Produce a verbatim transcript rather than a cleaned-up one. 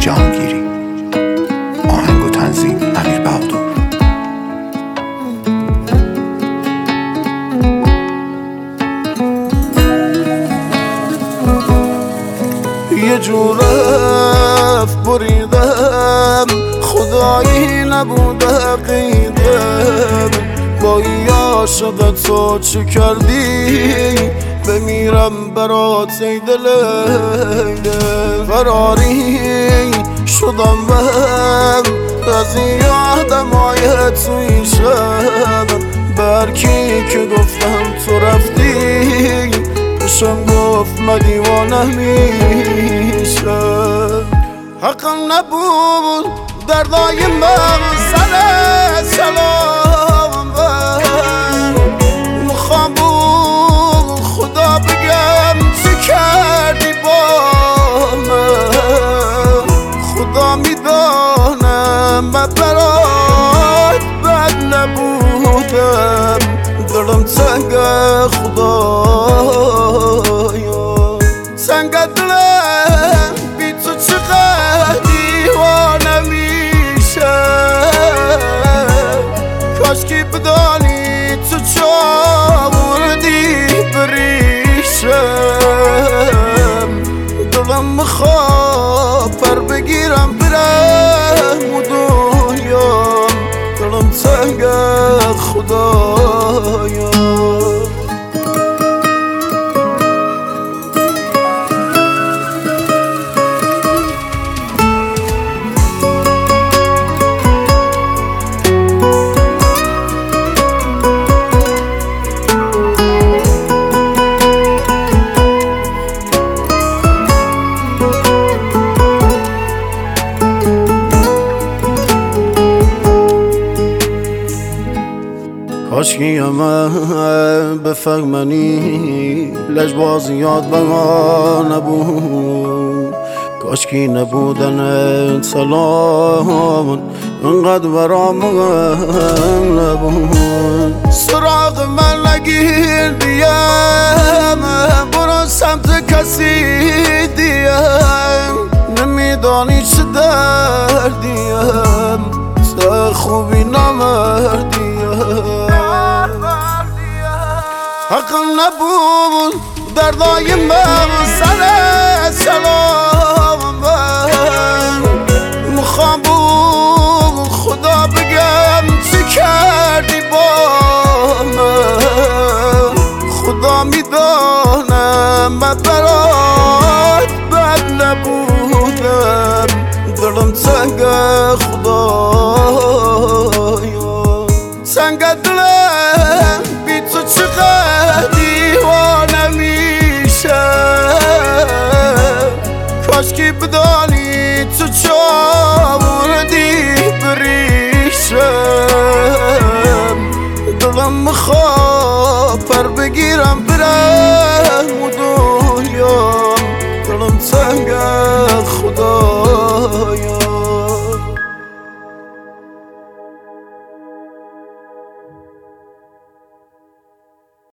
جهانگیری. آهنگ و تنظیم امیر بهادر. یه جور رفت بریدم، خدایی نبوده قیدم. با این عاشق تو چه کردی؟ بمیرم برات ای دل فراری شدم من از این آدمای توی شب. برکی که گفتم تو رفتی بشم گفت من دیوانه میشه. حقم نبود دردای من سر سلام بر مخوام بود خدا بگم چی کردی با من. خدا میدانم من برات بد نبودم، دلم تنگ خدایا تنگ دلم بی تو چقدر دیوانه میشه. کاش که بدانی تو چاوردی بریشم. دلم میخواد پر بگیرم برم و دنیا، دلم تنگ خدایا. کاشکی من بفهمنی لجبازیات به ما نبود. کاشکی نبودن سلام انقدر برام نبود. سراغ من نگیر دیم، برو سمت کسی دیم. نمیدانی چه دردیم، چه خوبی نمردیم. حقم نبود دردای من سر سلام من مخوام بود خدا بگم چی کردی با من. خدا میدانم من برات بد نبودم، دلم تنگ خدایا تنگ دلم بی تو چقدر دیوانه میشه. کاش که بدانی تو چاوردی بریشم. دلم میخواد پر بگیرم برم و دنیا، دلم تنگ